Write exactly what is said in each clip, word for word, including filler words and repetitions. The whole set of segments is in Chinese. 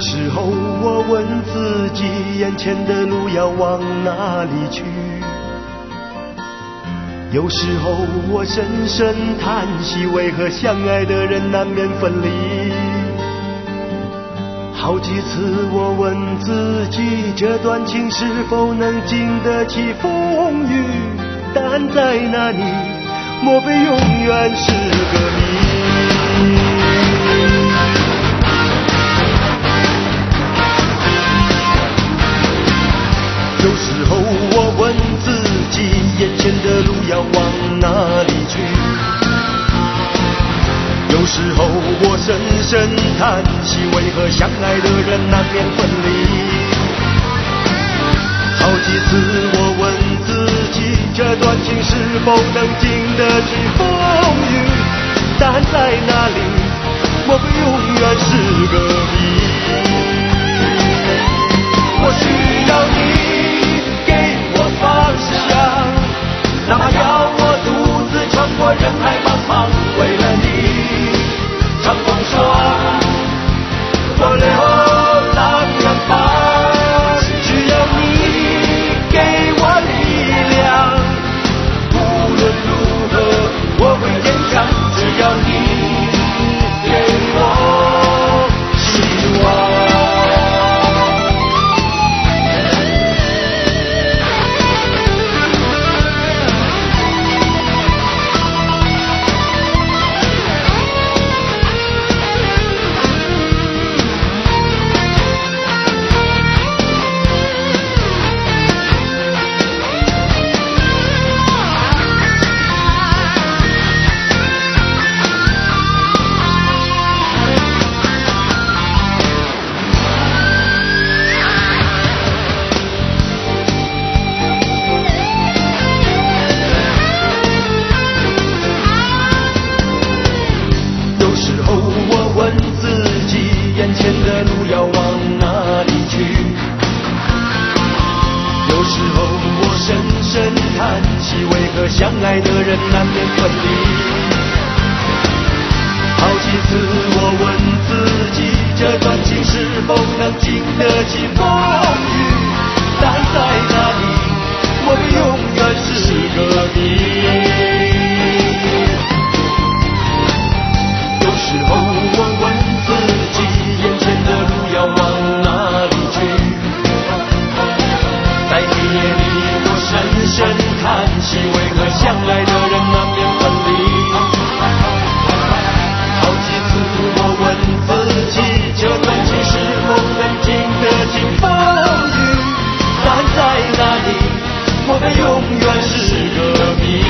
时候我问自己，眼前的路要往哪里去？有时候我深深叹息，为何相爱的人难免分离？好几次我问自己，这段情是否能经得起风雨？答案在哪里？莫非永远是个谜？有时候我问自己，眼前的路要往哪里去？有时候我深深叹息，为何相爱的人难免分离？好几次我问自己，这段情是否能经得起风雨？答案在哪里？莫非永远是个谜？我需要你给我方向，哪怕要我独自穿过人海茫茫，为了你乘风霜，我流浪远方，只要你给我力量，无论如何我会坚强，只要你给我希望。相爱的人难免分离，好几次我问自己，这段情是否能经得起风雨？答案在哪里？莫非永远是个谜？有时候我问自己，眼前的路要往哪里去？在黑夜里我深深叹息，为何相爱的人难免分离？好几次我问自己，这段情是否能经得起风雨？答案在哪里？莫非永远是个谜？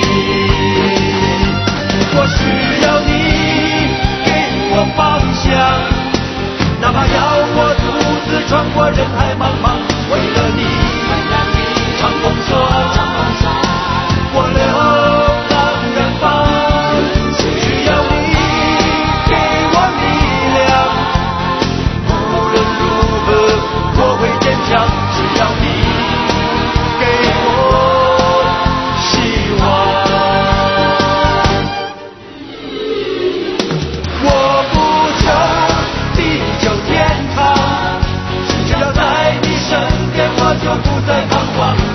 我需要你给我方向，哪怕要我独自穿过人海茫茫，为了你乘风霜，我流浪远方，需要你给我力量，无论如何我会坚强，只要你给我希望。我不求地久天长，只要在你身边，我就不再彷徨。